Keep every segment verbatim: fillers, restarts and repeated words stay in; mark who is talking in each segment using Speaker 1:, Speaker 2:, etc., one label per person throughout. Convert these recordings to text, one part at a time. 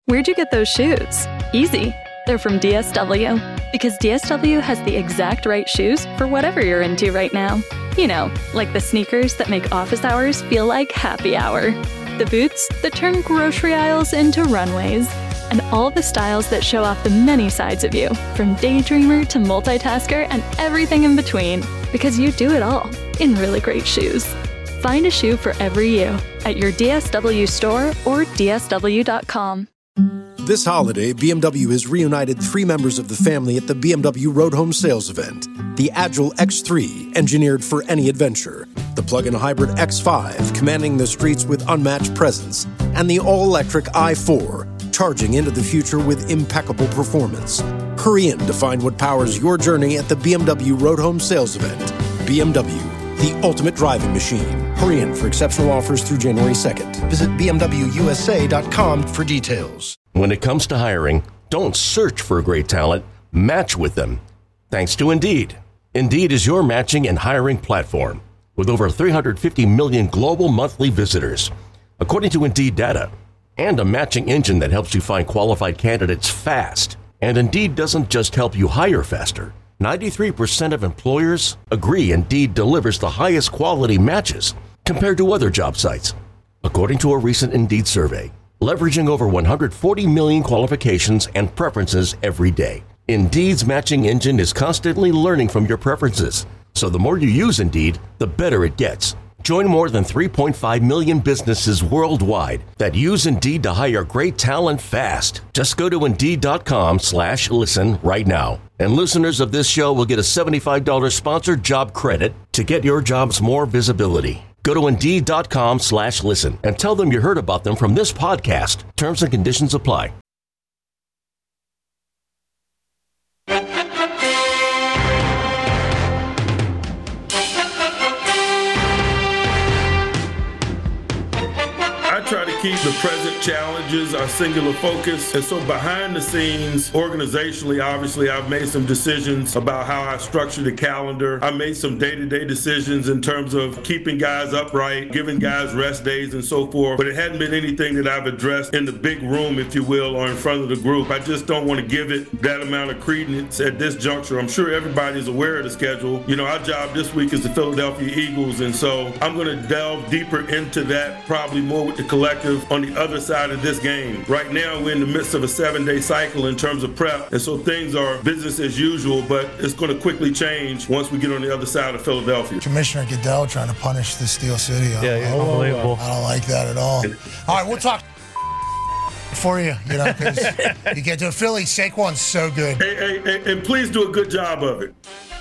Speaker 1: Where'd you get those shoes? Easy. They're from D S W. Because D S W has the exact right shoes for whatever you're into right now. You know, like the sneakers that make office hours feel like happy hour. The boots that turn grocery aisles into runways. And all the styles that show off the many sides of you, from daydreamer to multitasker and everything in between. Because you do it all in really great shoes. Find a shoe for every you at your D S W store or D S W dot com.
Speaker 2: This holiday, B M W has reunited three members of the family at the B M W Road Home Sales Event. The Agile X three, engineered for any adventure. The plug-in hybrid X five, commanding the streets with unmatched presence. And the all-electric i four, charging into the future with impeccable performance. Hurry in to find what powers your journey at the B M W Road Home Sales Event. B M W, the ultimate driving machine. Hurry in for exceptional offers through January second. Visit B M W U S A dot com for details.
Speaker 3: When it comes to hiring, don't search for great talent, match with them. Thanks to Indeed. Indeed is your matching and hiring platform with over three hundred fifty million global monthly visitors, according to Indeed data, and a matching engine that helps you find qualified candidates fast. And Indeed doesn't just help you hire faster. ninety-three percent of employers agree Indeed delivers the highest quality matches compared to other job sites, according to a recent Indeed survey. Leveraging over one hundred forty million qualifications and preferences every day. Indeed's matching engine is constantly learning from your preferences. So the more you use Indeed, the better it gets. Join more than three point five million businesses worldwide that use Indeed to hire great talent fast. Just go to Indeed.com slash listen right now. And listeners of this show will get a seventy-five dollars sponsored job credit to get your jobs more visibility. Go to Indeed.com slash listen and tell them you heard about them from this podcast. Terms and conditions apply.
Speaker 4: Try to keep the present challenges our singular focus. And so behind the scenes, organizationally, obviously, I've made some decisions about how I structure the calendar. I made some day-to-day decisions in terms of keeping guys upright, giving guys rest days and so forth. But it hadn't been anything that I've addressed in the big room, if you will, or in front of the group. I just don't want to give it that amount of credence at this juncture. I'm sure everybody's aware of the schedule. You know, our job this week is the Philadelphia Eagles. And so I'm going to delve deeper into that, probably more with the collective on the other side of this game. Right now, we're in the midst of a seven-day cycle in terms of prep, and so things are business as usual, but it's going to quickly change once we get on the other side of Philadelphia.
Speaker 5: Commissioner Goodell trying to punish the Steel City.
Speaker 6: Yeah, yeah, unbelievable.
Speaker 5: I don't like that at all. All right, we'll talk for you, you know, because you get to Philly, Saquon's so good.
Speaker 4: Hey, hey, hey, and please do a good job of it.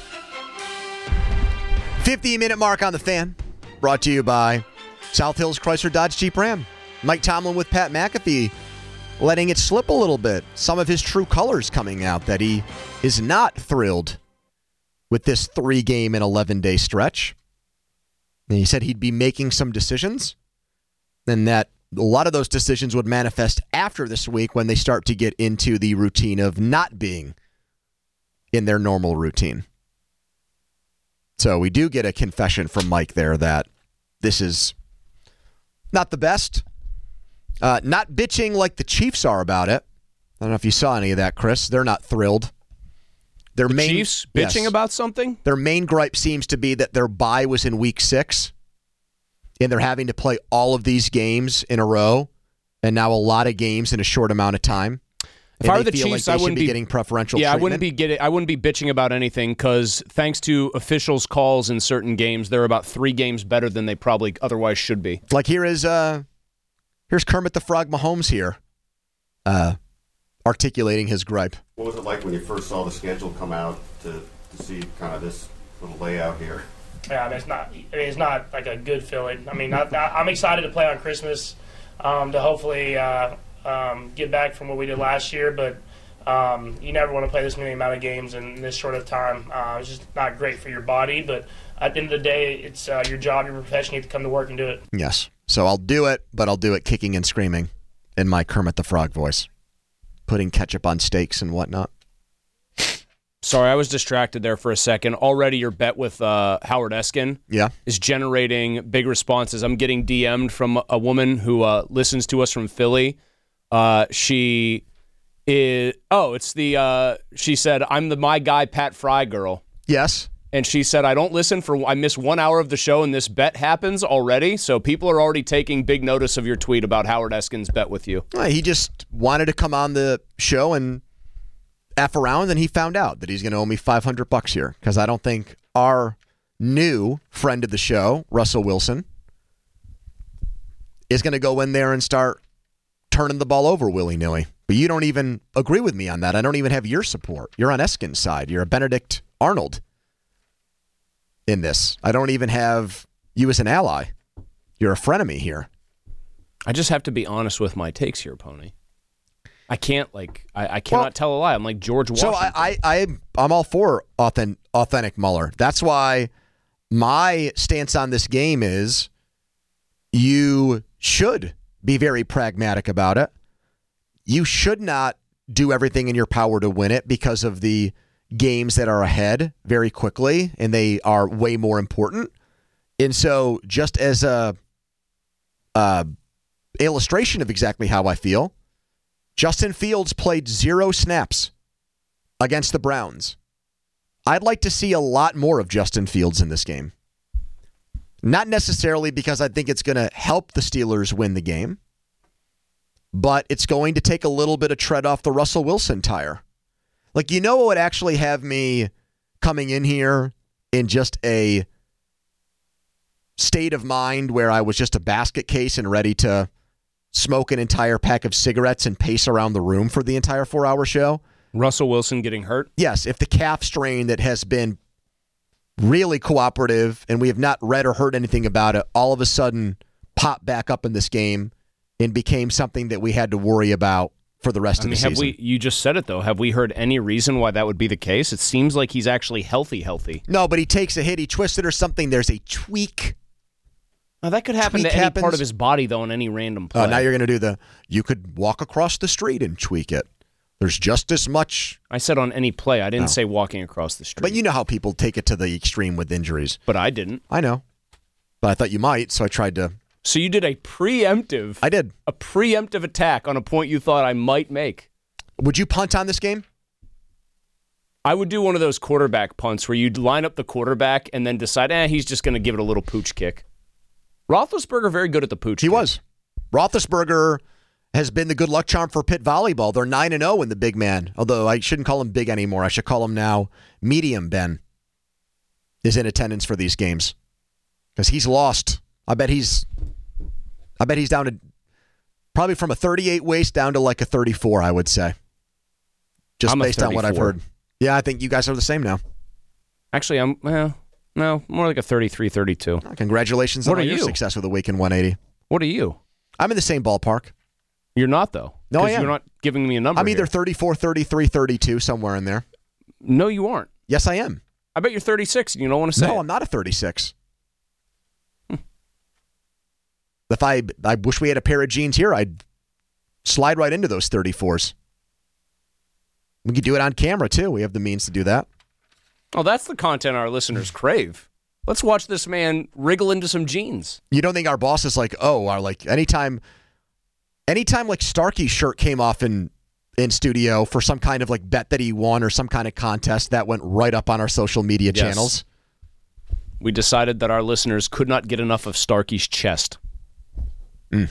Speaker 7: fifty-minute mark on the Fan, brought to you by South Hills Chrysler Dodge Jeep Ram. Mike Tomlin with Pat McAfee letting it slip a little bit. Some of his true colors coming out that he is not thrilled with this three-game and eleven-day stretch. And he said he'd be making some decisions and that a lot of those decisions would manifest after this week when they start to get into the routine of not being in their normal routine. So we do get a confession from Mike there that this is not the best. Uh, not bitching like the Chiefs are about it. I don't know if you saw any of that, Chris. They're not thrilled. Their
Speaker 6: the
Speaker 7: main,
Speaker 6: Chiefs bitching
Speaker 7: yes,
Speaker 6: about something?
Speaker 7: Their main gripe seems to be that their bye was in week six, and they're having to play all of these games in a row, and now a lot of games in a short amount of time.
Speaker 6: If I were the Chiefs,
Speaker 7: like
Speaker 6: I wouldn't
Speaker 7: be
Speaker 6: be
Speaker 7: getting preferential
Speaker 6: yeah,
Speaker 7: treatment.
Speaker 6: I wouldn't be getting. I wouldn't be bitching about anything because thanks to officials' calls in certain games, they're about three games better than they probably otherwise should be.
Speaker 7: Like here is uh, here's Kermit the Frog Mahomes here, uh, articulating his gripe.
Speaker 8: What was it like when you first saw the schedule come out to, to see kind of this little layout here?
Speaker 9: Yeah, I mean, it's not. I mean, it's not like a good feeling. I mean, I, I'm excited to play on Christmas, um, to hopefully uh, um, get back from what we did last year. But um, you never want to play this many amount of games in this short of time. Uh, it's just not great for your body. But at the end of the day, it's uh, your job, your profession. You have to come to work and do it.
Speaker 7: Yes. So I'll do it, but I'll do it kicking and screaming in my Kermit the Frog voice, putting ketchup on steaks and whatnot.
Speaker 6: Sorry, I was distracted there for a second. Already your bet with uh, Howard Eskin
Speaker 7: yeah.
Speaker 6: is generating big responses. I'm getting D M'd from a woman who uh, listens to us from Philly Uh, she is. Oh, it's the. Uh, she said, "I'm the my guy Pat Fry girl."
Speaker 7: Yes.
Speaker 6: And she said, "I don't listen for. I miss one hour of the show, and this bet happens already. So people are already taking big notice of your tweet about Howard Eskin's bet with you."
Speaker 7: Well, he just wanted to come on the show and F around, and he found out that he's going to owe me five hundred bucks here because I don't think our new friend of the show, Russell Wilson, is going to go in there and start turning the ball over willy-nilly. But you don't even agree with me on that. I don't even have your support. You're on Eskin's side. You're a Benedict Arnold in this. I don't even have you as an ally. You're a frenemy here.
Speaker 6: I just have to be honest with my takes here, Pony. I can't, like, I, I cannot well, tell a lie. I'm like George Washington.
Speaker 7: So I, I, I, I'm all for authentic, authentic Mueller. That's why my stance on this game is you should be very pragmatic about it. You should not do everything in your power to win it because of the games that are ahead very quickly, and they are way more important. And so just as a, a illustration of exactly how I feel, Justin Fields played zero snaps against the Browns. I'd like to see a lot more of Justin Fields in this game. Not necessarily because I think it's going to help the Steelers win the game, but it's going to take a little bit of tread off the Russell Wilson tire. Like, you know what would actually have me coming in here in just a state of mind where I was just a basket case and ready to smoke an entire pack of cigarettes and pace around the room for the entire four-hour show?
Speaker 6: Russell Wilson getting hurt?
Speaker 7: Yes, if the calf strain that has been really cooperative and we have not read or heard anything about it, all of a sudden popped back up in this game and became something that we had to worry about for the rest
Speaker 6: I
Speaker 7: of
Speaker 6: mean,
Speaker 7: the
Speaker 6: have
Speaker 7: season.
Speaker 6: We, you just said it, though. Have we heard any reason why that would be the case? It seems like he's actually healthy, healthy.
Speaker 7: No, but he takes a hit, he twists it or something. There's a tweak.
Speaker 6: Now, that could happen
Speaker 7: tweak
Speaker 6: to any
Speaker 7: happens.
Speaker 6: part of his body, though, in any random play.
Speaker 7: Uh, now you're going to do the, you could walk across the street and tweak it. There's just as much.
Speaker 6: I said on any play. I didn't
Speaker 7: No.
Speaker 6: say walking across the street.
Speaker 7: But you know how people take it to the extreme with injuries.
Speaker 6: But I didn't.
Speaker 7: I know. But I thought you might, so I tried to.
Speaker 6: So you did a preemptive.
Speaker 7: I did.
Speaker 6: A preemptive attack on a point you thought I might make.
Speaker 7: Would you punt on this game?
Speaker 6: I would do one of those quarterback punts where you'd line up the quarterback and then decide, eh, he's just going to give it a little pooch kick. Roethlisberger very good at the pooch
Speaker 7: He
Speaker 6: kick.
Speaker 7: was. Roethlisberger has been the good luck charm for Pitt volleyball. They're nine and oh in the big man. Although I shouldn't call him big anymore. I should call him now medium Ben is in attendance for these games. Because he's lost. I bet he's I bet he's down to probably from a thirty-eight waist down to like a thirty-four, I would say. Just
Speaker 6: I'm a
Speaker 7: based on what I've
Speaker 6: thirty-four.
Speaker 7: heard. Yeah, I think you guys are the same now.
Speaker 6: Actually, I'm, well, no, more like a thirty-three, thirty-two.
Speaker 7: Congratulations
Speaker 6: What
Speaker 7: on
Speaker 6: are
Speaker 7: your
Speaker 6: you?
Speaker 7: success with the Weekend one eighty.
Speaker 6: What are you?
Speaker 7: I'm in the same ballpark.
Speaker 6: You're not, though.
Speaker 7: No, I
Speaker 6: 'Cause
Speaker 7: am.
Speaker 6: You're not giving me a number
Speaker 7: I'm either
Speaker 6: here.
Speaker 7: thirty-four, thirty-three, thirty-two, somewhere in there.
Speaker 6: No, you aren't.
Speaker 7: Yes, I am.
Speaker 6: I bet you're thirty-six and you don't want to say
Speaker 7: No,
Speaker 6: it.
Speaker 7: I'm not a thirty-six. Hmm. If I, I wish we had a pair of jeans here, I'd slide right into those thirty-fours. We could do it on camera, too. We have the means to do that.
Speaker 6: Oh, that's the content our listeners crave. Let's watch this man wriggle into some jeans.
Speaker 7: You don't think our boss is like, oh, our like anytime, anytime like Starkey's shirt came off in in studio for some kind of like bet that he won or some kind of contest, that went right up on our social media
Speaker 6: Yes.
Speaker 7: channels.
Speaker 6: We decided that our listeners could not get enough of Starkey's chest.
Speaker 7: Mm.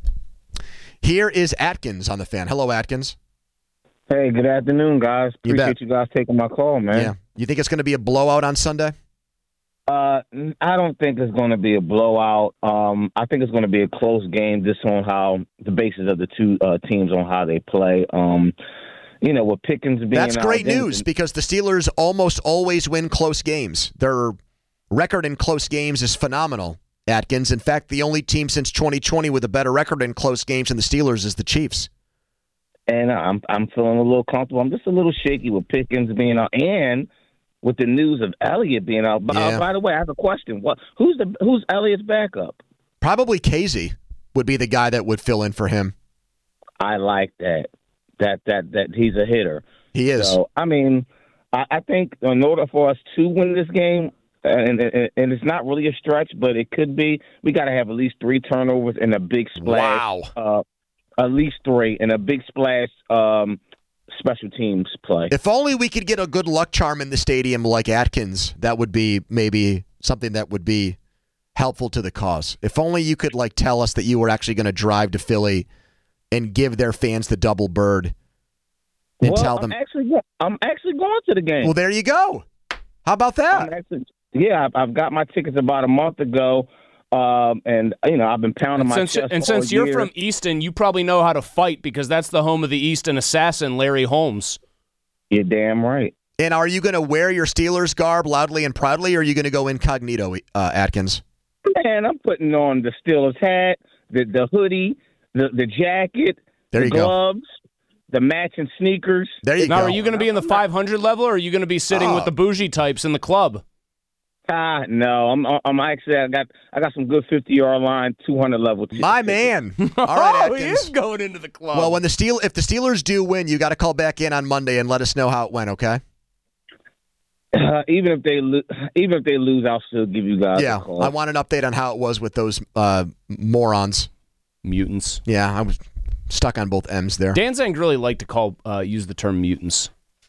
Speaker 7: Here is Atkins on the fan. Hello, Atkins.
Speaker 10: Hey, good afternoon, guys.
Speaker 7: You bet.
Speaker 10: Appreciate you guys taking my call, man.
Speaker 7: Yeah. You think it's going to be a blowout on Sunday?
Speaker 10: Uh, I don't think it's going to be a blowout. Um, I think it's going to be a close game, just on how the basis of the two uh, teams on how they play. Um, you know, with Pickens being
Speaker 7: That's
Speaker 10: out,
Speaker 7: great
Speaker 10: then-
Speaker 7: news because the Steelers almost always win close games. Their record in close games is phenomenal, Atkins. In fact, the only team since twenty twenty with a better record in close games than the Steelers is the Chiefs.
Speaker 10: And I'm I'm feeling a little comfortable. I'm just a little shaky with Pickens being out, and with the news of Elliott being out. By,
Speaker 7: Yeah.
Speaker 10: uh, by the way, I have a question. What? Who's the who's Elliott's backup?
Speaker 7: Probably Casey would be the guy that would fill in for him.
Speaker 10: I like that. That that that he's a hitter.
Speaker 7: He is.
Speaker 10: So I mean, I, I think in order for us to win this game, and, and and it's not really a stretch, but it could be. We got to have at least three turnovers and a big splash.
Speaker 7: Wow.
Speaker 10: Uh, At least three, and a big splash um, special teams play.
Speaker 7: If only we could get a good luck charm in the stadium like Atkins, that would be maybe something that would be helpful to the cause. If only you could like tell us that you were actually going to drive to Philly and give their fans the double bird and
Speaker 10: well,
Speaker 7: tell them.
Speaker 10: I'm actually, I'm actually going to the game.
Speaker 7: Well, there you go. How about that?
Speaker 10: I'm actually, yeah, I've, I've got my tickets about a month ago. Um, and, you know, I've been pounding
Speaker 6: and
Speaker 10: my
Speaker 6: since,
Speaker 10: chest
Speaker 6: And
Speaker 10: all
Speaker 6: since you're
Speaker 10: year.
Speaker 6: from Easton, you probably know how to fight because that's the home of the Easton assassin, Larry Holmes.
Speaker 10: You're damn right.
Speaker 7: And are you going to wear your Steelers garb loudly and proudly, or are you going to go incognito, uh, Atkins?
Speaker 10: Man, I'm putting on the Steelers hat, the, the hoodie, the, the jacket,
Speaker 7: there
Speaker 10: the
Speaker 7: you
Speaker 10: gloves, go. the matching sneakers.
Speaker 7: There you
Speaker 6: now,
Speaker 7: go.
Speaker 6: Now, are you going to be in the five hundred level, or are you going to be sitting
Speaker 7: oh.
Speaker 6: with the bougie types in the club?
Speaker 10: Ah, no, I'm I'm actually I got I got some good fifty yard line, two hundred level. T-
Speaker 7: My man. All right,
Speaker 6: oh,
Speaker 7: Atkins.
Speaker 6: he is going into the club.
Speaker 7: Well, when the Steel, if the Steelers do win, you got to call back in on Monday and let us know how it went. Okay.
Speaker 10: Uh, even if they lo- even if they lose, I'll still give you guys.
Speaker 7: Yeah,
Speaker 10: a call.
Speaker 7: I want an update on how it was with those uh, morons,
Speaker 6: mutants.
Speaker 7: Yeah, I was stuck on both M's there.
Speaker 6: Dan Zangrilli liked to call uh, use the term mutants.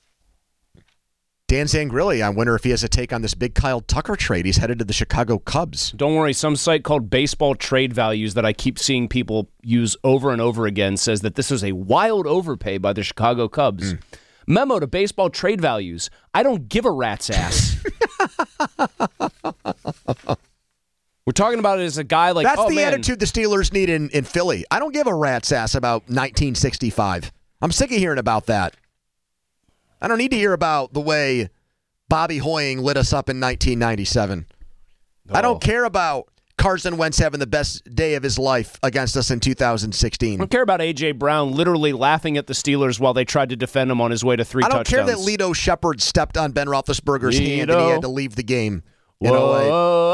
Speaker 7: Dan Zangrilli, I wonder if he has a take on this big Kyle Tucker trade. He's headed to the Chicago Cubs.
Speaker 6: Don't worry, some site called Baseball Trade Values that I keep seeing people use over and over again says that this is a wild overpay by the Chicago Cubs. Mm. Memo to Baseball Trade Values. I don't give a rat's ass. We're talking about it as a guy like,
Speaker 7: That's
Speaker 6: oh,
Speaker 7: the
Speaker 6: man.
Speaker 7: attitude the Steelers need in, in Philly. I don't give a rat's ass about nineteen sixty-five. I'm sick of hearing about that. I don't need to hear about the way Bobby Hoying lit us up in nineteen ninety-seven. Oh. I don't care about Carson Wentz having the best day of his life against us in two thousand sixteen.
Speaker 6: I don't care about A J. Brown literally laughing at the Steelers while they tried to defend him on his way to three
Speaker 7: I don't
Speaker 6: touchdowns.
Speaker 7: care that Lito Shepard stepped on Ben Roethlisberger's
Speaker 6: Lito.
Speaker 7: hand and he had to leave the game in
Speaker 6: Whoa,
Speaker 7: oh eight.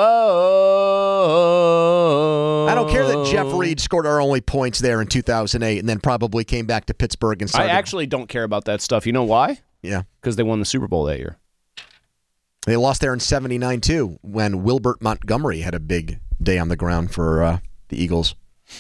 Speaker 6: oh, oh,
Speaker 7: I don't care that Jeff Reed scored our only points there in two thousand eight and then probably came back to Pittsburgh and started.
Speaker 6: I actually don't care about that stuff. You know why?
Speaker 7: Yeah.
Speaker 6: Because they won the Super Bowl that year.
Speaker 7: They lost there in seventy-nine, too, when Wilbert Montgomery had a big day on the ground for uh, the Eagles.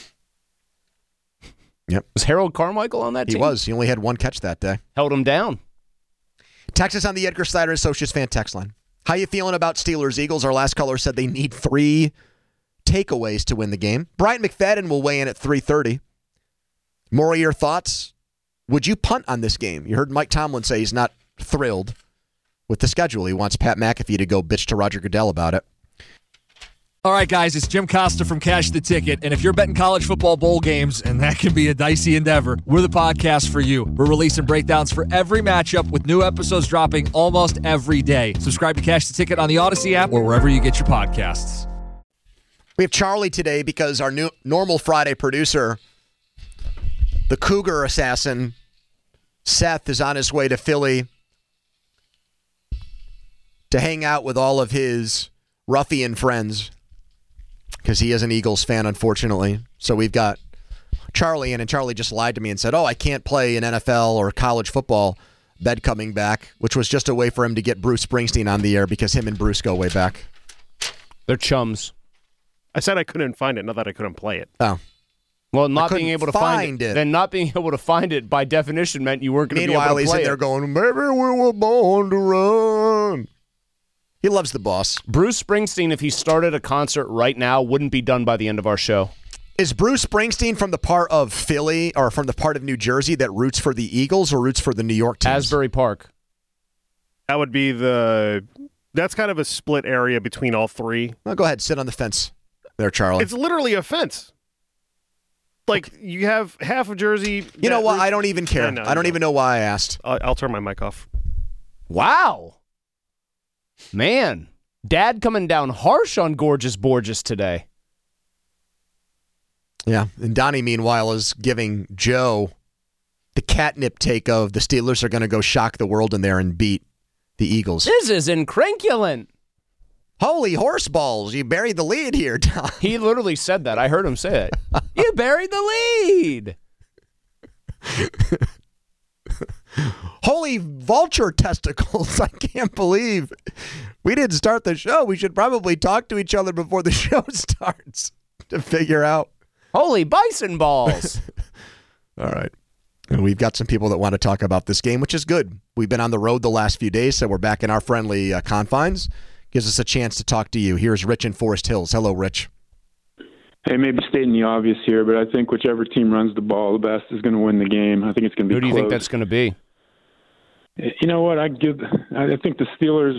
Speaker 7: Yep.
Speaker 6: Was Harold Carmichael on that
Speaker 7: he
Speaker 6: team?
Speaker 7: He was. He only had one catch that day.
Speaker 6: Held him down.
Speaker 7: Texas on the Edgar Snyder Associates fan text line. How you feeling about Steelers Eagles? Our last caller said they need three takeaways to win the game. Bryant McFadden will weigh in at three thirty. More of your thoughts? Would you punt on this game? You heard Mike Tomlin say he's not thrilled with the schedule. He wants Pat McAfee to go bitch to Roger Goodell about it.
Speaker 11: All right, guys, it's Jim Costa from Cash the Ticket, and if you're betting college football bowl games, and that can be a dicey endeavor, we're the podcast for you. We're releasing breakdowns for every matchup with new episodes dropping almost every day. Subscribe to Cash the Ticket on the Odyssey app or wherever you get your podcasts.
Speaker 7: We have Charlie today because our new normal Friday producer, the Cougar assassin, Seth, is on his way to Philly to hang out with all of his ruffian friends because he is an Eagles fan, unfortunately. So we've got Charlie in, and Charlie just lied to me and said, oh, I can't play an N F L or college football bed coming back, which was just a way for him to get Bruce Springsteen on the air because him and Bruce go way back.
Speaker 6: They're chums.
Speaker 12: I said I couldn't find it, not that I couldn't play it.
Speaker 7: Oh.
Speaker 6: Well, not being able to find,
Speaker 7: find
Speaker 6: it,
Speaker 7: it,
Speaker 6: then not being able to find it by definition meant you weren't going to be able to play it.
Speaker 7: Meanwhile, he's in there going, maybe we were born to run. He loves the boss.
Speaker 6: Bruce Springsteen, if he started a concert right now, wouldn't be done by the end of our show.
Speaker 7: Is Bruce Springsteen from the part of Philly or from the part of New Jersey that roots for the Eagles or roots for the New York teams?
Speaker 6: Asbury Park.
Speaker 12: That would be the... That's kind of a split area between all three.
Speaker 7: Well, go ahead, sit on the fence there, Charlie.
Speaker 12: It's literally a fence. Like, you have half of Jersey...
Speaker 7: You know what? I don't even care. I, know, I don't even know why I asked.
Speaker 12: I'll, I'll turn my mic off.
Speaker 6: Wow. Man, Dad coming down harsh on Gorgeous Borges today.
Speaker 7: Yeah, and Donnie, meanwhile, is giving Joe the catnip take of the Steelers are going to go shock the world in there and beat the Eagles.
Speaker 6: This is incranculent.
Speaker 7: Holy horse balls, you buried the lead here, Tom.
Speaker 6: He literally said that. I heard him say it. You buried the lead.
Speaker 7: Holy vulture testicles. I can't believe we didn't start the show. We should probably talk to each other before the show starts to figure out.
Speaker 6: Holy bison balls.
Speaker 7: All right. And we've got some people that want to talk about this game, which is good. We've been on the road the last few days, so we're back in our friendly uh, confines. Gives us a chance to talk to you. Here's Rich in Forest Hills. Hello, Rich.
Speaker 13: Hey, maybe stating the obvious here, but I think whichever team runs the ball the best is going to win the game. I think it's going to be
Speaker 6: Who do you
Speaker 13: close.
Speaker 6: think that's going to be?
Speaker 13: You know what? I give. I think the Steelers.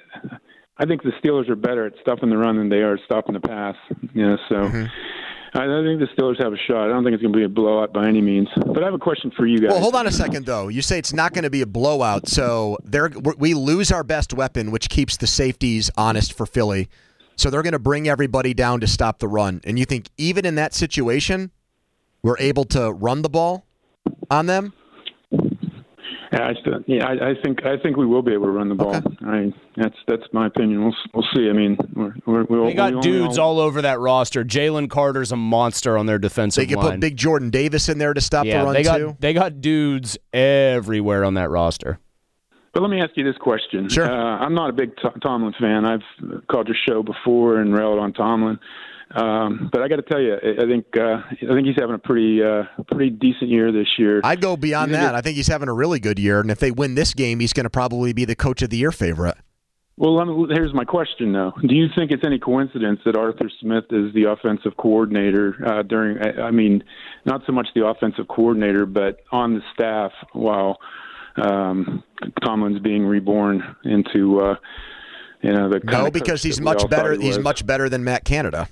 Speaker 13: I think the Steelers are better at stuffing the run than they are at stopping the pass. You know, so mm-hmm. I, I think the Steelers have a shot. I don't think it's going to be a blowout by any means. But I have a question for you guys.
Speaker 7: Well, hold on a second, though. You say it's not going to be a blowout, so they're, we lose our best weapon, which keeps the safeties honest for Philly. So they're going to bring everybody down to stop the run. And you think even in that situation, we're able to run the ball on them?
Speaker 13: Yeah, I, still, yeah, I, I think I think we will be able to run the ball. Okay. I, that's that's my opinion. We'll we'll see. I mean, we're, we're, we'll,
Speaker 6: they got
Speaker 13: we
Speaker 6: dudes
Speaker 13: all,
Speaker 6: all over that roster. Jalen Carter's a monster on their defensive line.
Speaker 7: They could
Speaker 6: line.
Speaker 7: put Big Jordan Davis in there to stop
Speaker 6: yeah,
Speaker 7: the run
Speaker 6: they got,
Speaker 7: too.
Speaker 6: They got dudes everywhere on that roster.
Speaker 13: But let me ask you this question.
Speaker 7: Sure.
Speaker 13: Uh, I'm not a big T- Tomlin fan. I've called your show before and railed on Tomlin. Um, but I got to tell you, I think uh, I think he's having a pretty uh, pretty decent year this year.
Speaker 7: I'd go beyond that. I think he's having a really good year, and if they win this game, he's going to probably be the Coach of the Year favorite.
Speaker 13: Well, let me, here's my question, though. Do you think it's any coincidence that Arthur Smith is the offensive coordinator uh, during? I mean, not so much the offensive coordinator, but on the staff while um, Tomlin's being reborn into uh, you know the
Speaker 7: no, because he's much better. He he's much better than Matt Canada.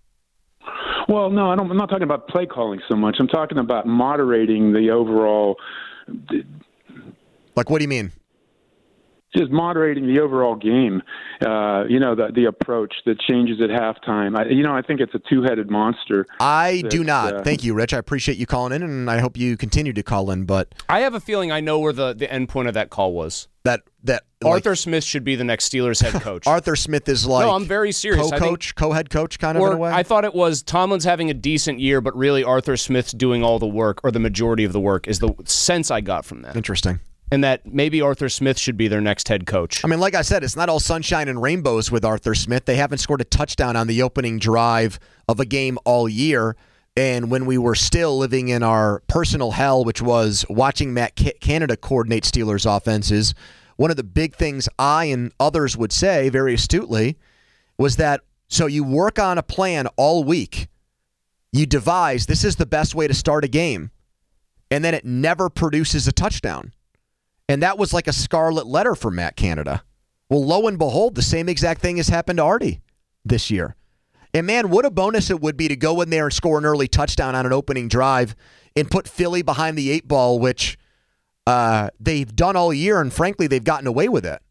Speaker 13: Well, no, I don't, I'm not talking about play calling so much. I'm talking about moderating the overall.
Speaker 7: Like, what do you mean?
Speaker 13: Just moderating the overall game. Uh, you know, the the approach, the changes at halftime. I, you know, I think it's a two-headed monster.
Speaker 7: I
Speaker 13: that,
Speaker 7: do not.
Speaker 13: Uh,
Speaker 7: Thank you, Rich. I appreciate you calling in, and I hope you continue to call in. But
Speaker 6: I have a feeling I know where the, the end point of that call was.
Speaker 7: That that
Speaker 6: Arthur
Speaker 7: like,
Speaker 6: Smith should be the next Steelers head coach.
Speaker 7: Arthur Smith is like
Speaker 6: no, I'm very serious.
Speaker 7: Co-coach, co-head coach, kind
Speaker 6: or
Speaker 7: of in a way.
Speaker 6: I thought it was Tomlin's having a decent year, but really Arthur Smith's doing all the work, or the majority of the work, is the sense I got from that.
Speaker 7: Interesting.
Speaker 6: And that maybe Arthur Smith should be their next head coach.
Speaker 7: I mean, like I said, it's not all sunshine and rainbows with Arthur Smith. They haven't scored a touchdown on the opening drive of a game all year. And when we were still living in our personal hell, which was watching Matt Canada coordinate Steelers offenses, one of the big things I and others would say very astutely was that, so you work on a plan all week. You devise, this is the best way to start a game. And then it never produces a touchdown. And that was like a scarlet letter for Matt Canada. Well, lo and behold, the same exact thing has happened to Artie this year. And man, what a bonus it would be to go in there and score an early touchdown on an opening drive and put Philly behind the eight ball, which uh, they've done all year, and frankly, they've gotten away with it.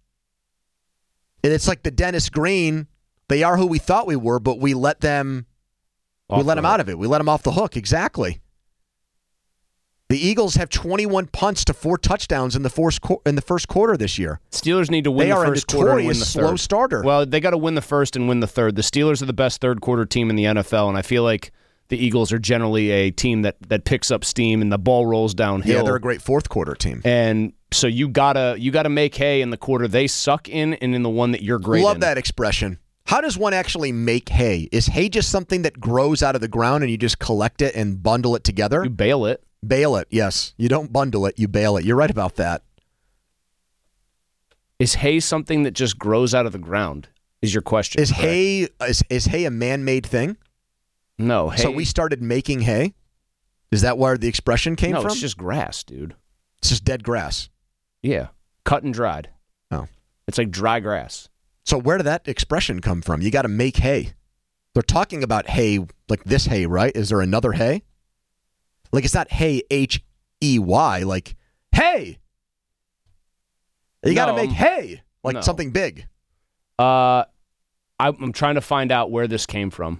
Speaker 7: And it's like the Dennis Green, they are who we thought we were, but we let them, off we let them out of it. We let them off the hook, exactly. The Eagles have twenty-one punts to four touchdowns in the first in the first quarter this year.
Speaker 6: Steelers need to win
Speaker 7: they
Speaker 6: the first quarter and win the
Speaker 7: They are a notorious slow
Speaker 6: third.
Speaker 7: starter.
Speaker 6: Well, they got to win the first and win the third. The Steelers are the best third quarter team in the N F L, and I feel like the Eagles are generally a team that, that picks up steam and the ball rolls downhill.
Speaker 7: Yeah, they're a great fourth quarter team.
Speaker 6: And so you gotta you gotta make hay in the quarter they suck in and in the one that you're great
Speaker 7: Love
Speaker 6: in.
Speaker 7: that expression. How does one actually make hay? Is hay just something that grows out of the ground and you just collect it and bundle it together?
Speaker 6: You bale it.
Speaker 7: Bale it, yes. You don't bundle it, you bale it. You're right about that.
Speaker 6: Is hay something that just grows out of the ground? Is your question.
Speaker 7: Is
Speaker 6: correct?
Speaker 7: hay is, is hay a man-made thing?
Speaker 6: No. Hay,
Speaker 7: so we started making hay? Is that where the expression came
Speaker 6: no,
Speaker 7: from?
Speaker 6: No, it's just grass, dude.
Speaker 7: It's just dead grass.
Speaker 6: Yeah. Cut and dried.
Speaker 7: Oh.
Speaker 6: It's like dry grass.
Speaker 7: So where did that expression come from? You got to make hay. They're talking about hay, like this hay, right? Is there another hay? Like, it's not hay, H E Y, like, hey! You got to
Speaker 6: No,
Speaker 7: make hay, like
Speaker 6: no.
Speaker 7: something big.
Speaker 6: Uh, I'm trying to find out where this came from.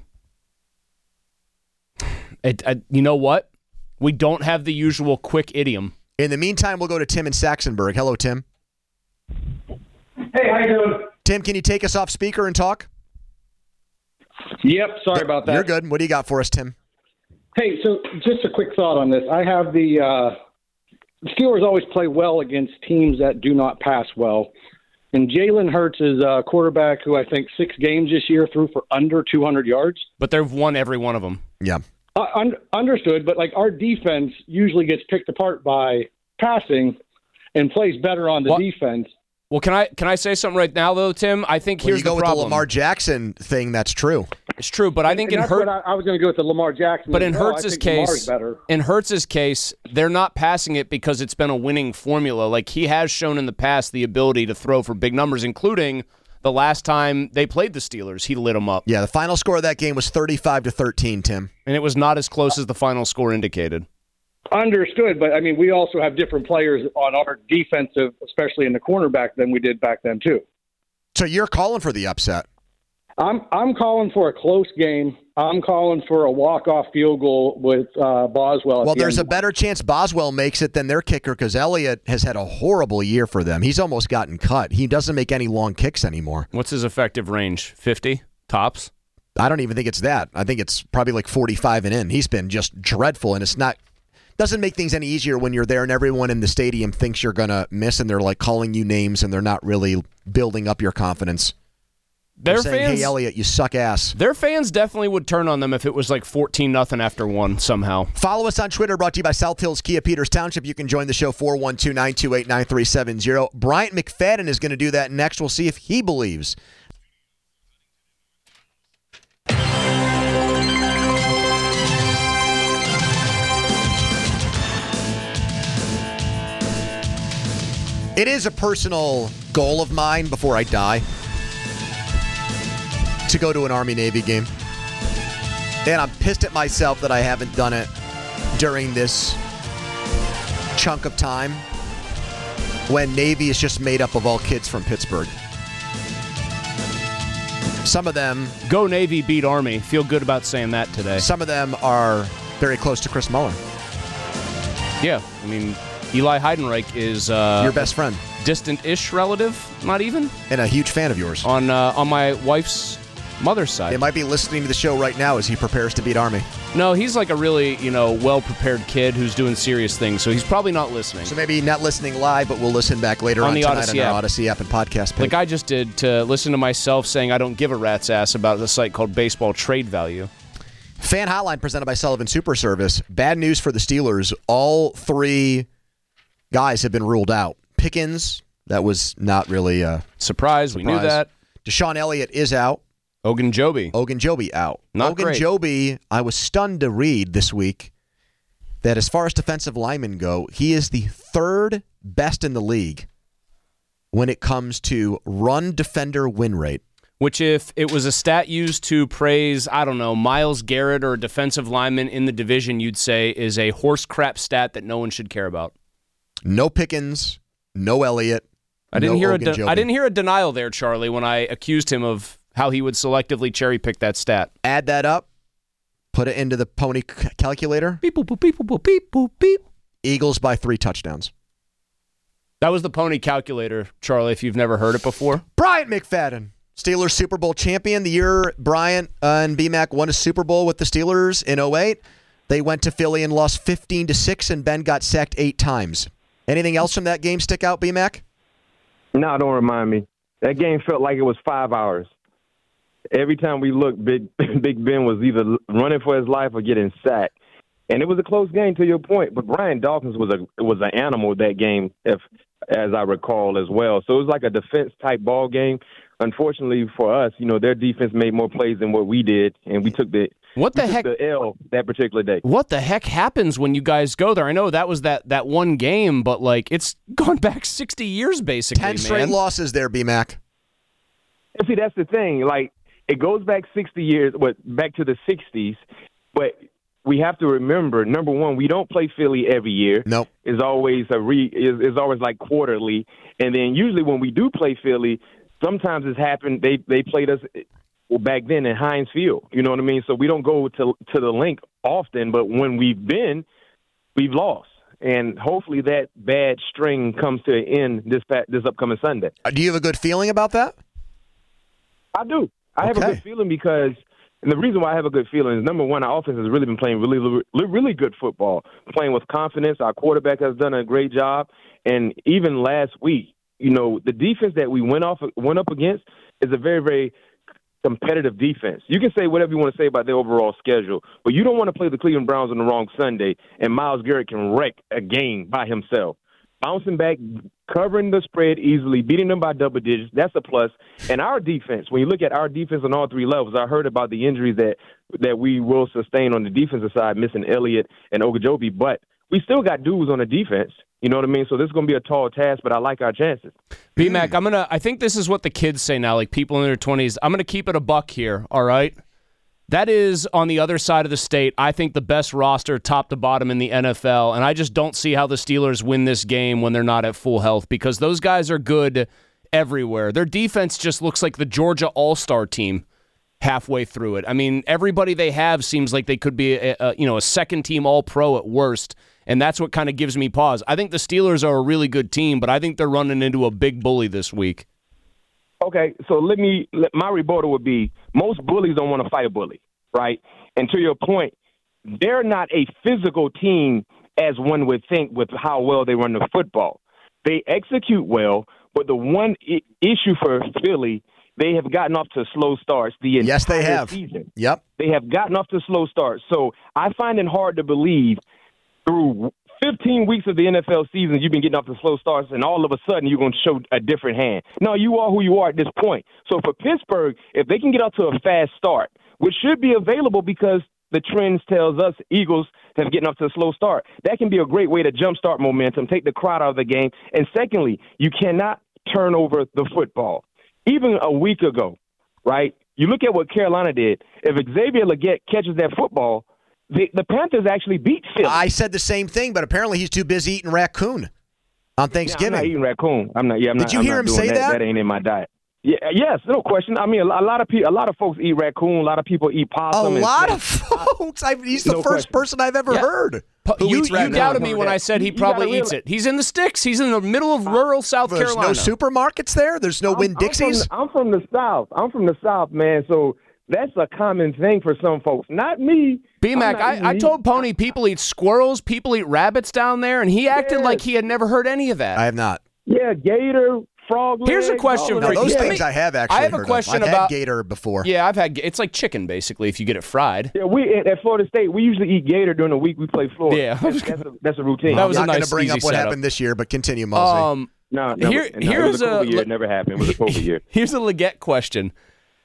Speaker 6: It, I, you know what? We don't have the usual quick idiom.
Speaker 7: In the meantime, we'll go to Tim in Saxonburg. Hello, Tim.
Speaker 14: Hey, how you doing?
Speaker 7: Tim, can you take us off speaker and talk?
Speaker 14: Yep, sorry about that.
Speaker 7: You're good. What do you got for us, Tim?
Speaker 14: Hey, so just a quick thought on this. I have the uh, Steelers always play well against teams that do not pass well. And Jalen Hurts is a quarterback who I think six games this year threw for under two hundred yards.
Speaker 6: But they've won every one of them.
Speaker 7: Yeah.
Speaker 14: Uh, un- understood, but like our defense usually gets picked apart by passing and plays better on the
Speaker 6: What?
Speaker 14: defense.
Speaker 6: Well, can I can I say something right now though, Tim? I think
Speaker 7: When
Speaker 6: here's
Speaker 7: you go
Speaker 6: the
Speaker 7: with
Speaker 6: problem.
Speaker 7: the Lamar Jackson thing, that's true.
Speaker 6: It's true, but I think
Speaker 14: and
Speaker 6: in
Speaker 14: that's
Speaker 6: Hurt,
Speaker 14: what I, I was going to go with the Lamar Jackson.
Speaker 6: but in
Speaker 14: as well. I
Speaker 6: Hurts's
Speaker 14: think Lamar's
Speaker 6: case,
Speaker 14: better.
Speaker 6: in Hurts's case, they're not passing it because it's been a winning formula. Like he has shown in the past the ability to throw for big numbers, including the last time they played the Steelers. He lit them up.
Speaker 7: Yeah, the final score of that game was thirty-five to thirteen, Tim.
Speaker 6: And it was not as close as the final score indicated.
Speaker 14: Understood, but I mean, we also have different players on our defensive, especially in the cornerback, than we did back then too.
Speaker 7: So you're calling for the upset?
Speaker 14: I'm I'm calling for a close game. I'm calling for a walk-off field goal with uh, Boswell. at
Speaker 7: Well,
Speaker 14: the
Speaker 7: there's a
Speaker 14: end.
Speaker 7: better chance Boswell makes it than their kicker because Elliott has had a horrible year for them. He's almost gotten cut. He doesn't make any long kicks anymore.
Speaker 6: What's his effective range? fifty tops?
Speaker 7: I don't even think it's that. I think it's probably like forty-five and in. He's been just dreadful, and it's not doesn't make things any easier when you're there and everyone in the stadium thinks you're going to miss, and they're like calling you names, and they're not really building up your confidence.
Speaker 6: Their
Speaker 7: They're saying,
Speaker 6: fans,
Speaker 7: hey, Elliott, you suck ass.
Speaker 6: Their fans definitely would turn on them if it was like fourteen nothing after one somehow.
Speaker 7: Follow us on Twitter, brought to you by South Hills Kia Peters Township. You can join the show, four one two, nine two eight, nine three seven zero. Bryant McFadden is going to do that next. We'll see if he believes. It is a personal goal of mine before I die to go to an Army-Navy game. And I'm pissed at myself that I haven't done it during this chunk of time when Navy is just made up of all kids from Pittsburgh. Some of them...
Speaker 6: Go Navy, beat Army. Feel good about saying that today.
Speaker 7: Some of them are very close to Chris Muller.
Speaker 6: Yeah, I mean, Eli Heidenreich is... Uh,
Speaker 7: Your best friend.
Speaker 6: Distant-ish relative, not even.
Speaker 7: And a huge fan of yours.
Speaker 6: On, uh, on my wife's mother's side.
Speaker 7: They might be listening to the show right now as he prepares to beat Army.
Speaker 6: No, he's like a really, you know, well-prepared kid who's doing serious things, so he's probably not listening.
Speaker 7: So maybe not listening live, but we'll listen back later on,
Speaker 6: on the
Speaker 7: tonight
Speaker 6: Odyssey
Speaker 7: on our
Speaker 6: app.
Speaker 7: Odyssey app and podcast page.
Speaker 6: Like I just did to listen to myself saying I don't give a rat's ass about the site called Baseball Trade Value.
Speaker 7: Fan Hotline presented by Sullivan Super Service. Bad news for the Steelers. All three guys have been ruled out. Pickens, that was not really a
Speaker 6: surprise.
Speaker 7: surprise.
Speaker 6: We knew that.
Speaker 7: Deshaun Elliott is out.
Speaker 6: Ogunjobi.
Speaker 7: Ogunjobi out.
Speaker 6: Not great.
Speaker 7: Ogunjobi, I was stunned to read this week that as far as defensive linemen go, he is the third best in the league when it comes to run defender win rate.
Speaker 6: Which, if it was a stat used to praise, I don't know, Myles Garrett or a defensive lineman in the division, you'd say is a horse crap stat that no one should care about.
Speaker 7: No Pickens, no Elliott.
Speaker 6: I didn't
Speaker 7: no
Speaker 6: hear a de-
Speaker 7: Ogunjobi.
Speaker 6: I didn't hear a denial there, Charlie, when I accused him of how he would selectively cherry pick that stat.
Speaker 7: Add that up, put it into the pony c- calculator.
Speaker 6: Beep boop boop beep boop boop beep boop beep.
Speaker 7: Eagles by three touchdowns.
Speaker 6: That was the pony calculator, Charlie, if you've never heard it before.
Speaker 7: Bryant McFadden, Steelers Super Bowl champion. The year Bryant uh, and B-Mac won a Super Bowl with the Steelers in oh eight. They went to Philly and lost fifteen to six, and Ben got sacked eight times. Anything else from that game stick out, B-Mac?
Speaker 15: No, don't remind me. That game felt like it was five hours. Every time we looked, Big Big Ben was either running for his life or getting sacked. And it was a close game to your point, but Brian Dawkins was a was an animal that game, if as I recall as well. So it was like a defense type ball game. Unfortunately for us, you know, their defense made more plays than what we did, and we took the
Speaker 6: what the
Speaker 15: we
Speaker 6: heck
Speaker 15: took the L that particular day.
Speaker 6: What the heck happens when you guys go there? I know that was that that one game, but like it's gone back sixty years basically.
Speaker 7: Ten straight
Speaker 6: man.
Speaker 7: losses there, B-Mac.
Speaker 15: And see, that's the thing. Like it goes back sixty years, what back to the sixties, but we have to remember, number one, we don't play Philly every year.
Speaker 7: Nope.
Speaker 15: It's always a re. It's, it's always like quarterly, and then usually when we do play Philly, sometimes it's happened. They they played us well back then in Heinz Field. You know what I mean? So we don't go to to the link often, but when we've been, we've lost, and hopefully that bad string comes to an end this this upcoming Sunday.
Speaker 7: Uh, do you have a good feeling about that?
Speaker 15: I do. I have
Speaker 7: Okay.
Speaker 15: a good feeling because. And the reason why I have a good feeling is, number one, our offense has really been playing really, really, really good football, playing with confidence. Our quarterback has done a great job. And even last week, you know, the defense that we went off went up against is a very, very competitive defense. You can say whatever you want to say about their overall schedule, but you don't want to play the Cleveland Browns on the wrong Sunday, and Myles Garrett can wreck a game by himself. Bouncing back, covering the spread easily, beating them by double digits, that's a plus. And our defense, when you look at our defense on all three levels, I heard about the injuries that, that we will sustain on the defensive side, missing Elliott and Ogunjobi, but we still got dudes on the defense. You know what I mean? So this is going to be a tall task, but I like our chances.
Speaker 6: B-Mac, I'm gonna. I think this is what the kids say now, like people in their twenties. I'm going to keep it a buck here, all right? That is, on the other side of the state, I think the best roster top to bottom in the N F L, and I just don't see how the Steelers win this game when they're not at full health because those guys are good everywhere. Their defense just looks like the Georgia All-Star team halfway through it. I mean, everybody they have seems like they could be a, a you know a second-team All-Pro at worst, and that's what kind of gives me pause. I think the Steelers are a really good team, but I think they're running into a big bully this week.
Speaker 15: Okay, so let me. Let, my rebuttal would be: most bullies don't want to fight a bully, right? And to your point, they're not a physical team as one would think with how well they run the football. They execute well, but the one I- issue for Philly, they have gotten off to slow starts the entire
Speaker 7: yes, they have.
Speaker 15: season.
Speaker 7: Yep,
Speaker 15: they have gotten off to slow starts. So I find it hard to believe through fifteen weeks of the N F L season, you've been getting off to slow starts, and all of a sudden you're going to show a different hand. No, you are who you are at this point. So for Pittsburgh, if they can get out to a fast start, which should be available because the trends tells us Eagles have getting off to a slow start, that can be a great way to jumpstart momentum, take the crowd out of the game. And secondly, you cannot turn over the football. Even a week ago, right, you look at what Carolina did. If Xavier Legette catches that football, The, the Panthers actually beat Philly.
Speaker 7: I said the same thing, but apparently he's too busy eating raccoon on Thanksgiving.
Speaker 15: Yeah, I'm not eating raccoon. I'm not. Yeah, I'm
Speaker 7: Did
Speaker 15: not,
Speaker 7: you
Speaker 15: I'm
Speaker 7: hear
Speaker 15: not
Speaker 7: him
Speaker 15: doing
Speaker 7: say
Speaker 15: that?
Speaker 7: that?
Speaker 15: That ain't in my diet. Yeah, yes, no question. I mean, a, a lot of people, a lot of folks eat raccoon. A lot of people eat
Speaker 7: A
Speaker 15: possum. and
Speaker 7: lot
Speaker 15: snake.
Speaker 7: of folks. I, he's the
Speaker 15: No
Speaker 7: first
Speaker 15: question.
Speaker 7: person I've ever
Speaker 6: Yeah.
Speaker 7: heard. who
Speaker 6: You,
Speaker 7: eats
Speaker 6: you
Speaker 7: raccoon.
Speaker 6: doubted me when I said he
Speaker 15: You
Speaker 6: probably
Speaker 15: gotta
Speaker 6: eats
Speaker 15: realize-
Speaker 6: it. He's in the sticks. He's in the middle of rural South
Speaker 7: There's
Speaker 6: Carolina.
Speaker 7: no supermarkets there. There's no
Speaker 15: I'm-
Speaker 7: Winn-Dixies.
Speaker 15: I'm from, I'm from the South. I'm from the South, man. So that's a common thing for some folks. Not me.
Speaker 6: B-Mac,
Speaker 15: I'm not eating
Speaker 6: I, I
Speaker 15: meat.
Speaker 6: told Pony people eat squirrels, people eat rabbits down there, and he acted
Speaker 15: Yes.
Speaker 6: like he had never heard any of that.
Speaker 7: I have not.
Speaker 15: Yeah, gator, frog legs.
Speaker 6: Here's a question
Speaker 15: all
Speaker 6: for
Speaker 15: of
Speaker 7: Now,
Speaker 15: that.
Speaker 6: you.
Speaker 7: those
Speaker 6: Yeah.
Speaker 7: things I have actually
Speaker 6: I have a
Speaker 7: heard
Speaker 6: question
Speaker 7: of. I've
Speaker 6: about-
Speaker 7: had gator before.
Speaker 6: Yeah, I've had. It's like chicken, basically, if you get it fried.
Speaker 15: Yeah, we at, at Florida State, we usually eat gator during the week we play Florida.
Speaker 6: Yeah.
Speaker 15: that's, that's, a, that's a routine.
Speaker 6: That was
Speaker 7: I'm
Speaker 6: a
Speaker 7: not
Speaker 6: nice,
Speaker 7: to bring
Speaker 6: easy
Speaker 7: up what
Speaker 6: setup.
Speaker 7: happened this year, but continue, Mosey.
Speaker 6: Um,
Speaker 15: No, no,
Speaker 6: Here-
Speaker 15: no, it
Speaker 6: here's
Speaker 15: was a COVID
Speaker 6: a-
Speaker 15: year. It never happened. It was a COVID year.
Speaker 6: Here's a Leggett question.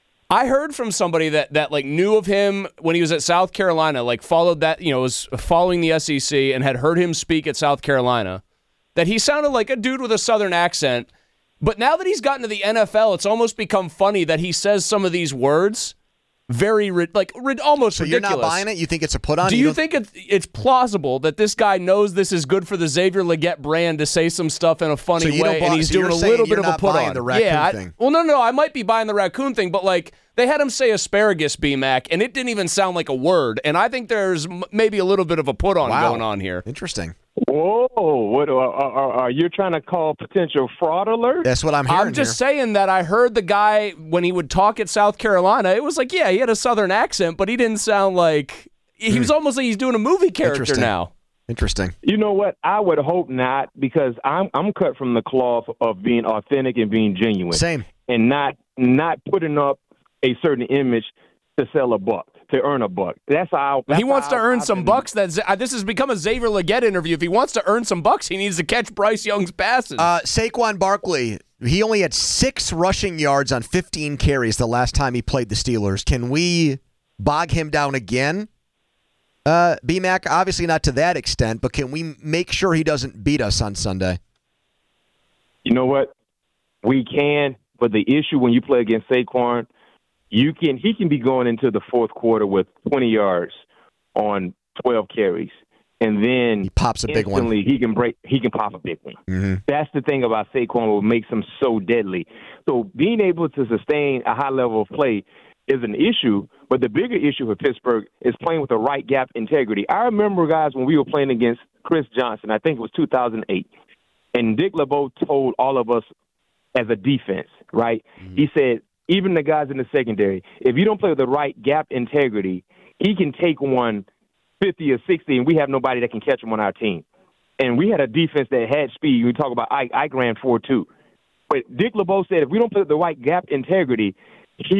Speaker 6: I heard from somebody that that like knew of him when he was at South Carolina, like followed that, you know, was following the S E C and had heard him speak at South Carolina, that he sounded like a dude with a Southern accent. But now that he's gotten to the N F L, it's almost become funny that he says some of these words very, ri- like, ri- almost
Speaker 7: so
Speaker 6: ridiculous.
Speaker 7: you're not buying it? You think it's a put on?
Speaker 6: Do you
Speaker 7: don't-
Speaker 6: think it's, it's plausible that this guy knows this is good for the Xavier Leggett brand to say some stuff in a funny
Speaker 7: So you
Speaker 6: way,
Speaker 7: don't buy-
Speaker 6: and he's
Speaker 7: so
Speaker 6: doing
Speaker 7: you're
Speaker 6: a
Speaker 7: saying
Speaker 6: little bit
Speaker 7: you're
Speaker 6: of a
Speaker 7: not
Speaker 6: put
Speaker 7: buying
Speaker 6: on?
Speaker 7: the raccoon
Speaker 6: yeah, I-
Speaker 7: thing.
Speaker 6: well, no, no, I might be buying the raccoon thing, but like they had him say asparagus, B-Mac, and it didn't even sound like a word. And I think there's m- maybe a little bit of a put on
Speaker 7: Wow.
Speaker 6: going on here.
Speaker 7: Interesting.
Speaker 15: Whoa! What are, are, are you trying to call potential fraud alert?
Speaker 7: That's what I'm hearing
Speaker 6: I'm just
Speaker 7: here.
Speaker 6: saying that I heard the guy when he would talk at South Carolina. It was like, yeah, he had a Southern accent, but he didn't sound like he was almost like he's doing a movie character
Speaker 7: Interesting.
Speaker 6: now.
Speaker 7: Interesting.
Speaker 15: You know what? I would hope not, because I'm I'm cut from the cloth of being authentic and being genuine.
Speaker 7: Same.
Speaker 15: And not not putting up a certain image to sell a buck, to earn a buck. That's how that's
Speaker 6: He wants
Speaker 15: how
Speaker 6: to earn
Speaker 15: I've
Speaker 6: some
Speaker 15: been-
Speaker 6: bucks. That uh, this has become a Xavier Leggett interview. If he wants to earn some bucks, he needs to catch Bryce Young's passes.
Speaker 7: Uh, Saquon Barkley, he only had six rushing yards on fifteen carries the last time he played the Steelers. Can we bog him down again? Uh, B-Mac, obviously not to that extent, but can we make sure he doesn't beat us on Sunday?
Speaker 15: You know what? We can, but the issue when you play against Saquon, you can he can be going into the fourth quarter with twenty yards on twelve carries, and then
Speaker 7: He pops a big one.
Speaker 15: instantly he can break he can pop a big one.
Speaker 7: Mm-hmm.
Speaker 15: That's the thing about Saquon, what makes him so deadly. So being able to sustain a high level of play is an issue, but the bigger issue for Pittsburgh is playing with the right gap integrity. I remember, guys, when we were playing against Chris Johnson, I think it was two thousand eight, and Dick LeBeau told all of us as a defense, right? Mm-hmm. He said, even the guys in the secondary, if you don't play with the right gap integrity, he can take one fifty or sixty, and we have nobody that can catch him on our team. And we had a defense that had speed. We talk about Ike. Ike ran four two. But Dick LeBeau said if we don't play with the right gap integrity, he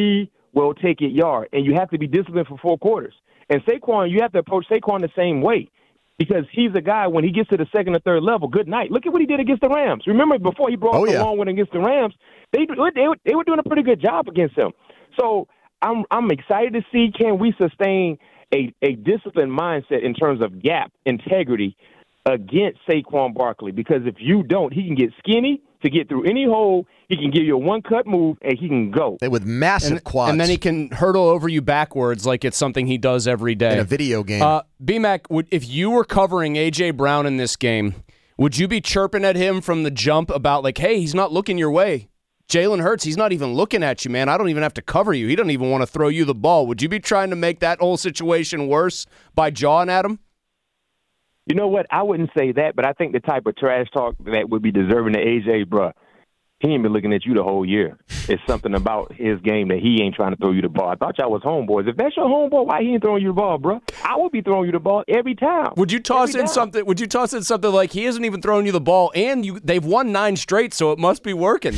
Speaker 15: will take it yard, and you have to be disciplined for four quarters. And Saquon, you have to approach Saquon the same way because he's a guy, when he gets to the second or third level, good night. Look at what he did against the Rams. Remember, before he brought
Speaker 7: oh,
Speaker 15: the
Speaker 7: yeah.
Speaker 15: long one against the Rams, they, they, they were doing a pretty good job against him. So I'm I'm excited to see, can we sustain a, a disciplined mindset in terms of gap, integrity against Saquon Barkley? Because if you don't, he can get skinny to get through any hole. He can give you a one-cut move, and he can go.
Speaker 7: With massive
Speaker 6: and,
Speaker 7: quads.
Speaker 6: And then he can hurdle over you backwards like it's something he does every day.
Speaker 7: In a video game.
Speaker 6: Uh, B-Mac, would, if you were covering A J. Brown in this game, would you be chirping at him from the jump about, like, hey, he's not looking your way? Jalen Hurts, he's not even looking at you, man. I don't even have to cover you. He doesn't even want to throw you the ball. Would you be trying to make that whole situation worse by jawing at him?
Speaker 15: You know what? I wouldn't say that, but I think the type of trash talk that would be deserving to A J, bruh, he ain't been looking at you the whole year. It's something about his game that he ain't trying to throw you the ball. I thought y'all was homeboys. If that's your homeboy, why he ain't throwing you the ball, bruh? I would be throwing you the ball every time.
Speaker 6: Would you toss
Speaker 15: every
Speaker 6: in
Speaker 15: time.
Speaker 6: something? Would you toss in something like he isn't even throwing you the ball, and you they've won nine straight, so it must be working?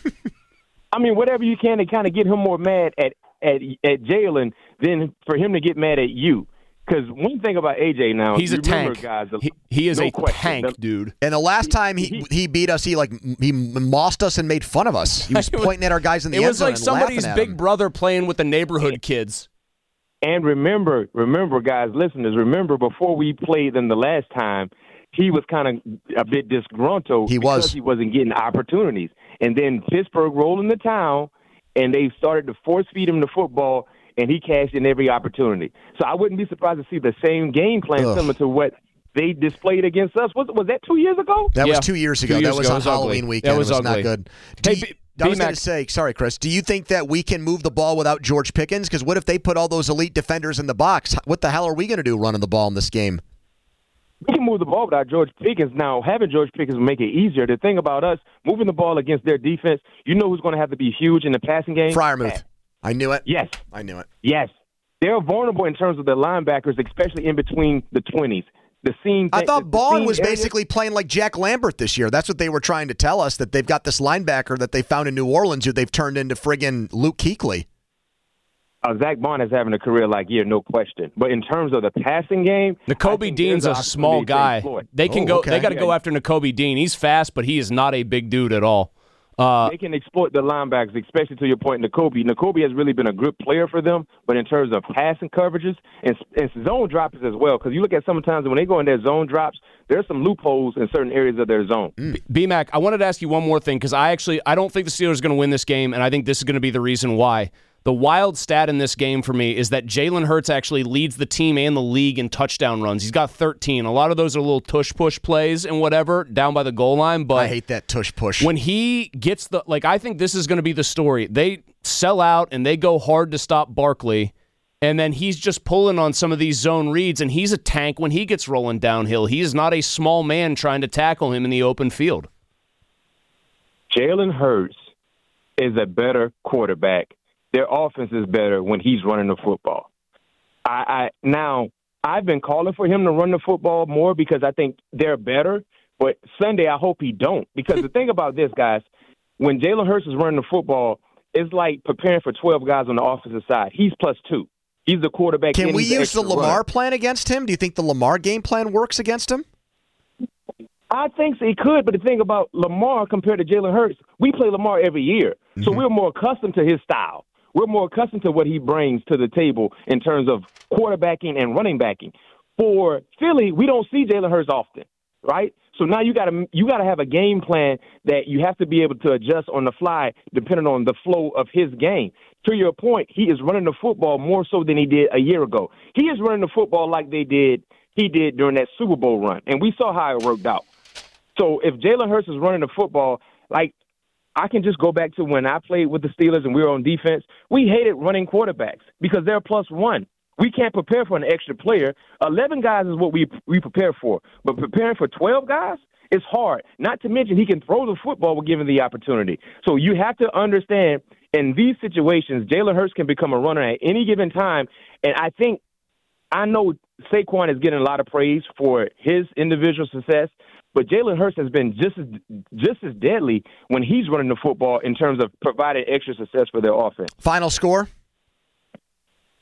Speaker 15: I mean, whatever you can to kind of get him more mad at at at Jalen than for him to get mad at you. Because one thing about A J now,
Speaker 6: he's a
Speaker 15: remember,
Speaker 6: tank.
Speaker 15: Guys,
Speaker 6: he, he is
Speaker 15: no
Speaker 6: a
Speaker 15: question.
Speaker 6: tank,
Speaker 15: The-
Speaker 6: dude.
Speaker 7: And the last time he, he beat us, he like he mossed us and made fun of us. He was pointing at our guys in the
Speaker 6: It
Speaker 7: end
Speaker 6: was
Speaker 7: zone
Speaker 6: like
Speaker 7: and
Speaker 6: somebody's
Speaker 7: laughing at
Speaker 6: big
Speaker 7: him.
Speaker 6: brother playing with the neighborhood kids.
Speaker 15: And remember, remember, guys, listeners, remember before we played them the last time, he was kind of a bit disgruntled
Speaker 7: He
Speaker 15: because
Speaker 7: was.
Speaker 15: he wasn't getting opportunities. And then Pittsburgh rolled into town, and they started to force feed him the football, and he cashed in every opportunity. So I wouldn't be surprised to see the same game plan
Speaker 7: Ugh.
Speaker 15: similar to what they displayed against us. Was was that two years ago?
Speaker 7: That
Speaker 6: Yeah.
Speaker 7: was two years ago.
Speaker 6: Two years
Speaker 7: that was
Speaker 6: ago.
Speaker 7: on
Speaker 6: It was ugly.
Speaker 7: Halloween
Speaker 6: That
Speaker 7: weekend.
Speaker 6: was
Speaker 7: it was
Speaker 6: ugly.
Speaker 7: not good. Do
Speaker 6: Hey,
Speaker 7: you-
Speaker 6: B-
Speaker 7: I was going
Speaker 6: B-Mac-
Speaker 7: to say, sorry, Chris, do you think that we can move the ball without George Pickens? Because what if they put all those elite defenders in the box? What the hell are we going to do running the ball in this game?
Speaker 15: We can move the ball without George Pickens. Now, having George Pickens will make it easier. The thing about us, moving the ball against their defense, you know who's going to have to be huge in the passing game?
Speaker 7: Freiermuth. I knew it.
Speaker 15: Yes.
Speaker 7: I knew it.
Speaker 15: Yes. They're vulnerable in terms of the linebackers, especially in between the twenties. The seam.
Speaker 7: I
Speaker 15: the-
Speaker 7: thought
Speaker 15: the
Speaker 7: Bond
Speaker 15: seam
Speaker 7: was
Speaker 15: area-
Speaker 7: basically playing like Jack Lambert this year. That's what they were trying to tell us, that they've got this linebacker that they found in New Orleans who they've turned into friggin' Luke Kuechly.
Speaker 15: Uh, Zach Bond is having a career like year, no question. But in terms of the passing game, I
Speaker 6: N'Kobe
Speaker 15: think
Speaker 6: Dean's
Speaker 15: there's
Speaker 6: a
Speaker 15: an
Speaker 6: small
Speaker 15: opportunity to
Speaker 6: guy.
Speaker 15: exploit.
Speaker 6: They can
Speaker 7: Oh,
Speaker 6: go.
Speaker 7: okay.
Speaker 6: They got to go
Speaker 15: Yeah.
Speaker 6: after N'Kobe Dean. He's fast, but he is not a big dude at all. Uh,
Speaker 15: They can exploit the linebackers, especially to your point, N'Kobe. N'Kobe has really been a good player for them, but in terms of passing coverages and, and zone drops as well, because you look at sometimes when they go in their zone drops, there's some loopholes in certain areas of their zone.
Speaker 6: B-Mac, I wanted to ask you one more thing because I actually I don't think the Steelers are going to win this game, and I think this is going to be the reason why. The wild stat in this game for me is that Jalen Hurts actually leads the team and the league in touchdown runs. He's got thirteen. A lot of those are little tush-push plays and whatever down by the goal line. But
Speaker 7: I hate that tush-push.
Speaker 6: when he gets the – like, I think this is going to be the story. They sell out and they go hard to stop Barkley, and then he's just pulling on some of these zone reads, and he's a tank when he gets rolling downhill. He is not a small man trying to tackle him in the open field.
Speaker 15: Jalen Hurts is a better quarterback. Their offense is better when he's running the football. I, I now I've been calling for him to run the football more because I think they're better. But Sunday, I hope he don't. Because the thing about this, guys, when Jalen Hurts is running the football, it's like preparing for twelve guys on the offensive side. He's plus two. He's the quarterback.
Speaker 7: Can
Speaker 15: and
Speaker 7: we
Speaker 15: he's the
Speaker 7: use the
Speaker 15: extra
Speaker 7: Lamar
Speaker 15: runner.
Speaker 7: plan against him? Do you think the Lamar game plan works against him?
Speaker 15: I think so, he could, but the thing about Lamar compared to Jalen Hurts, we play Lamar every year. So we're more accustomed to his style. We're more accustomed to what he brings to the table in terms of quarterbacking and running backing. For Philly, we don't see Jalen Hurts often, right? So now you got to you got to have a game plan that you have to be able to adjust on the fly depending on the flow of his game. To your point, he is running the football more so than he did a year ago. He is running the football like they did he did during that Super Bowl run, and we saw how it worked out. So if Jalen Hurts is running the football, like I can just go back to when I played with the Steelers and we were on defense. We hated running quarterbacks because they're plus one. We can't prepare for an extra player. eleven guys is what we we prepare for. But preparing for twelve guys is hard. Not to mention he can throw the football when given the opportunity. So you have to understand in these situations, Jalen Hurts can become a runner at any given time. And I think I know Saquon is getting a lot of praise for his individual success. But Jalen Hurts has been just as just as deadly when he's running the football in terms of providing extra success for their offense.
Speaker 7: Final score?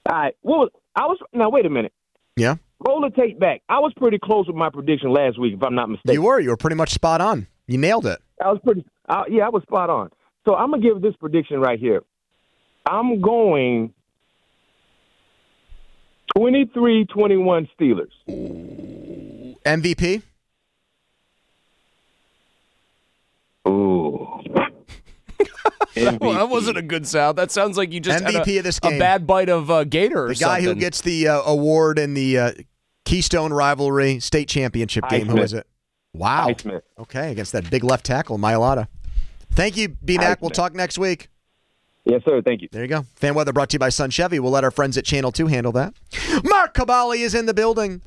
Speaker 15: All right. What was, I was now. Wait a minute.
Speaker 7: Yeah.
Speaker 15: Roll the tape back. I was pretty close with my prediction last week, if I'm not mistaken.
Speaker 7: You were. You were pretty much spot on. You nailed it.
Speaker 15: I was pretty. Uh, yeah, I was spot on. So I'm gonna give this prediction right here. I'm going twenty-three twenty-one Steelers.
Speaker 7: M V P?
Speaker 15: Ooh.
Speaker 6: Well, that wasn't a good sound. That sounds like you just
Speaker 7: M V P
Speaker 6: had a,
Speaker 7: of this game.
Speaker 6: a bad bite of uh, Gator or
Speaker 7: The guy
Speaker 6: something.
Speaker 7: who gets the uh, award in the uh, Keystone Rivalry state championship game. Who
Speaker 15: Highsmith.
Speaker 7: is it? Wow.
Speaker 15: Highsmith.
Speaker 7: Okay, against that big left tackle, Mailata. Thank you, B-Mac. We'll talk next week.
Speaker 15: Yes, sir. Thank you.
Speaker 7: There you go. Fan weather brought to you by Sun Chevy. We'll let our friends at Channel two handle that. Mark Cabali is in the building.